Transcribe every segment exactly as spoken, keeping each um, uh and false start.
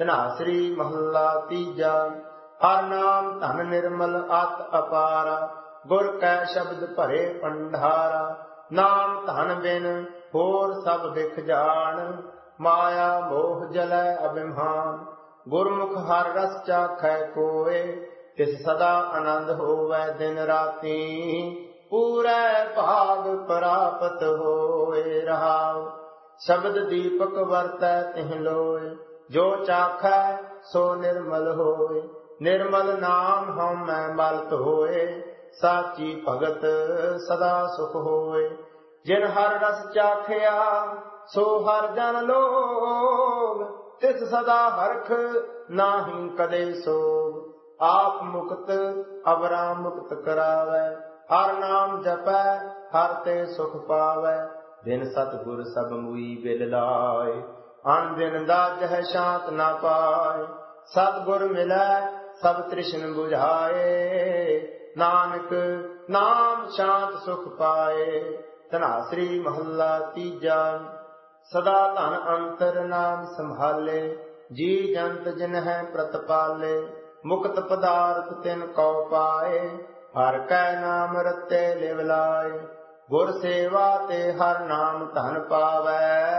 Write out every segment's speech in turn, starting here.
ਧਨਾਸਰੀ ਮਹੱਲਾ ਤੀਜਾ। ਹਰ ਨਾਮ ਧਨ ਨਿਰਮਲ ਅਤ ਅਪਾਰਾ, ਗੁਰ ਕੈ ਸ਼ਬਦ ਭਰੇ ਭੰਡਾਰਾ। ਨਾਮ ਧਨ ਬਿਨ ਹੋਰ ਸਭ ਦਿਖ ਜਾਣ, ਮਾਇਆ ਮੋਹ ਜਲੈ ਅਭਿਮਾਨ। ਗੁਰਮੁਖ ਹਰ ਰਸ ਚਾਖੈ ਕੋਇ, ਤਿਸ ਸਦਾ ਆਨੰਦ ਹੋਵੈ ਦਿਨ ਰਾਤੀ। ਪੂਰੈ ਭਾਗ ਪ੍ਰਾਪਤ ਹੋਏ ਰਹਾਉ, ਸ਼ਬਦ ਦੀਪਕ ਵਰਤੈ ਤਿਹ ਲੋਏ। ਜੋ ਚਾਖੈ ਸੋ ਨਿਰਮਲ ਹੋਏ, ਨਿਰਮਲ ਨਾਮ ਹਉਮੈ ਮਲ ਧੋਏ। ਸਾਚੀ ਭਗਤ ਸਦਾ ਸੁਖ ਹੋਏ, ਜਿਨ ਹਰ ਰਸ ਚਾਖਿਆ ਸੋ ਹਰ ਜਨ ਲੋਗ। ਤਿਸ ਸਦਾ ਹਰਖ ਨਾਹੀ ਕਦੇ ਸੋਗ, ਆਪ ਮੁਕਤ ਅਵਰਾ ਮੁਕਤ ਕਰਾਵੈ। ਹਰ ਨਾਮ ਜਪੈ ਹਰ ਤੇ ਸੁਖ ਪਾਵੈ, ਦਿਨ ਸਤਿਗੁਰ ਸਭ ਮੁਈ ਬਿਲ ਲਾਏ। ਅਨ ਦਿਨ ਦਾਜਹਿ ਸ਼ਾਂਤ ਨਾ ਪਾਏ, ਸਤਿਗੁਰ ਮਿਲੈ ਸਭ ਤ੍ਰਿਸ਼ਨ ਬੁਝਾਏ। ਨਾਨਕ ਨਾਮ ਸ਼ਾਂਤ ਸੁਖ ਪਾਏ। ਧਨਾਸਰੀ ਮਹੱਲਾ ਤੀਜਾ। ਸਦਾ ਧਨ ਅੰਤਰ ਨਾਮ ਸੰਭਾਲੇ, ਜੀ ਜੰਤ ਜਿਨ ਹੈ ਪ੍ਰਤਪਾਲੇ। ਮੁਕਤ ਪਦਾਰਥ ਤਿਨ ਕਉ ਪਾਏ, ਹਰ ਕੈ ਨਾਮ ਰਤੇ ਲਿਵ ਲਾਏ। ਗੁਰ ਸੇਵਾ ਤੇ ਹਰ ਨਾਮ ਧਨ ਪਾਵੈ,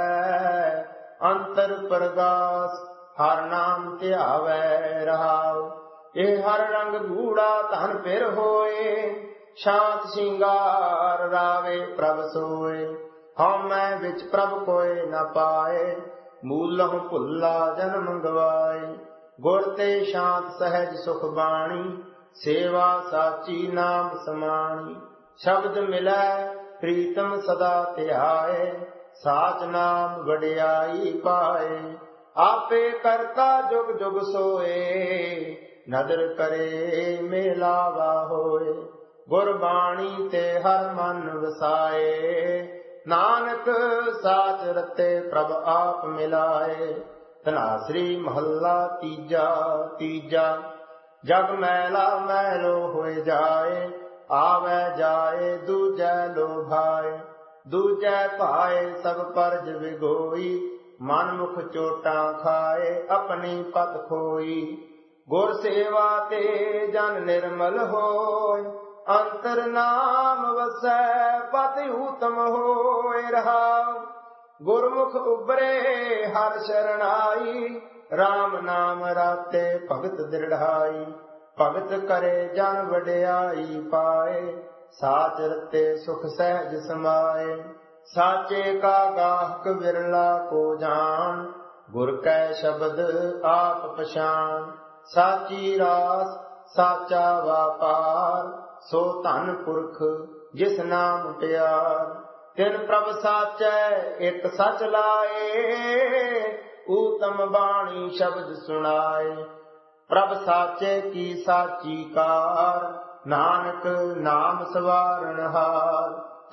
ਅੰਤਰ ਪ੍ਰਗਾਸ ਹਰ ਨਾਮ ਧਿਆਵੈ ਰਹਾਉ। ਇਹ ਹਰ ਰੰਗ ਗੂੜਾ ਧਨ ਫਿਰ ਹੋਏ, ਸ਼ਾਂਤ ਸ਼ਿੰਗਾਰ ਰਾਵੇ ਪ੍ਰਭ ਸੋਏ। ਹਉਮੈ ਵਿੱਚ ਪ੍ਰਭ ਕੋਇ ਨ ਪਾਏ, ਮੂਲਹੁ ਭੁੱਲਾ ਜਨਮ ਗਵਾਏ। ਗੁਰ ਤੇ ਸ਼ਾਂਤ ਸਹਿਜ ਸੁਖ ਬਾਣੀ, ਸੇਵਾ ਸਾਚੀ ਨਾਮ ਸਮਾਣੀ। ਸ਼ਬਦ ਮਿਲੈ ਪ੍ਰੀਤਮ ਸਦਾ ਧਿਆਏ, ਸਾਚ ਨਾਮ ਵਡਿਆਈ ਪਾਏ। ਆਪੇ ਕਰਤਾ ਜੁਗ ਜੁਗ ਸੋਏ, ਨਦਰ ਕਰੇ ਮੇਲਾਵਾ ਹੋਏ। ਗੁਰਬਾਣੀ ਤੇ ਹਰ ਮਨ ਵਸਾਏ, ਨਾਨਕ ਸਾਚ ਰਤੇ ਪ੍ਰਭ ਆਪ ਮਿਲਾਏ। ਧਨਾਸਰੀ ਮਹੱਲਾ ਤੀਜਾ। ਤੀਜਾ ਜਗ ਮੈਲਾ ਮੈਲੋ ਹੋਏ ਜਾਏ, ਆਵੈ ਜਾਏ ਦੂਜੈ ਲੋਭਾਏ। ਦੂਜੈ ਭਾਏ ਸਭ ਪਰਜ ਵਿਗੋਈ, ਮਨ ਮੁਖ ਚੋਟਾਂ ਖਾਏ ਆਪਣੀ ਪਤ ਖੋਈ। ਗੁਰ ਸੇਵਾ ਤੇ ਜਨ ਨਿਰਮਲ ਹੋਏ, ਅੰਤਰ ਨਾਮ ਵਸੈ ਪਤ ਊਤਮ ਹੋਏ ਰਹਾਉ। ਗੁਰਮੁਖ ਉਬਰੇ ਹਰ ਸ਼ਰਣਾਈ, ਰਾਮ ਨਾਮ ਰਾਤੇ ਭਗਤ ਦ੍ਰਿੜਾਈ। ਭਗਤ ਕਰੇ ਜਨ ਵਡਿਆਈ ਪਾਏ, ਸਾਚ ਰਤੇ ਸੁਖ ਸਹਿਜ ਸਮਾਏ। ਸਾਚੇ ਕਾ ਗਾਹਕ ਵਿਰਲਾ ਕੋ ਜਾਣ, ਗੁਰ ਕੈ ਸ਼ਬਦ ਆਪ ਪਛਾਣ। ਸਾਚੀ ਰਾਸ ਸਾਚਾ ਵਾਪਾਰ, ਸੋ ਧਨ ਪੁਰਖ ਜਿਸ ਨਾਮ ਪਿਆਰ। ਤਿਨ ਪ੍ਰਭ ਸਾਚੈ ਇੱਕ ਸਚ ਲਾਏ, ਊਤਮ ਬਾਣੀ ਸ਼ਬਦ ਸੁਣਾਏ। ਪ੍ਰਭ ਸਾਚੇ ਕੀ ਸਾਚੀ ਕਾਰ, ਨਾਨਕ ਨਾਮ ਸਵਾਰਨ ਹਾਰ।